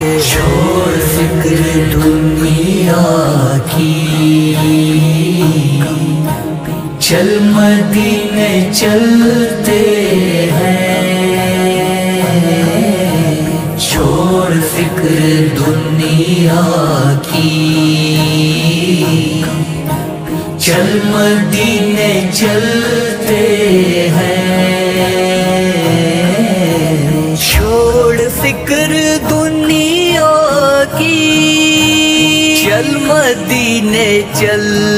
छोड़ फिक्र दुनिया की, चल मदीने चलते हैं। छोड़ फिक्र दुनिया की, चल मदीने चलते हैं। छोड़ फिक्र दुनिया की, चल मदीने चल